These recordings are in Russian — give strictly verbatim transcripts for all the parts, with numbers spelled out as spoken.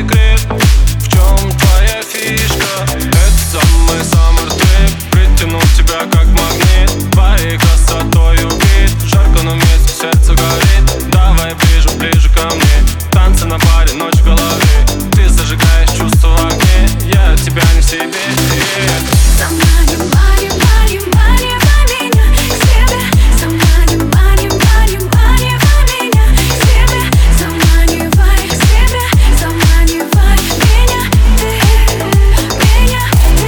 секрет? В чем твоя фишка? Это самый summer trip. Притяну тебя как магнит, твоей красотой убит. Жарко, но вместе сердце горит. Давай ближе, ближе ко мне. Танцы на баре, ночь в голове. Ты зажигаешь чувства в огне. Я от тебя не в себе. Заманивай, манивай, манивай меня к себе. Заманивай, манивай, манивай меня к себе. Заманивай к себе, заманивай меня ты, меня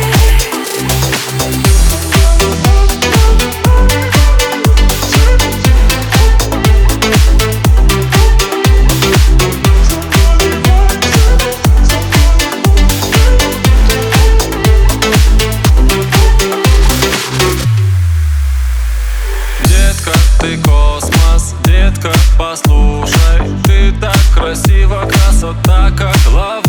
Ты космос, детка, послушай. Ты так красива, красота как лава.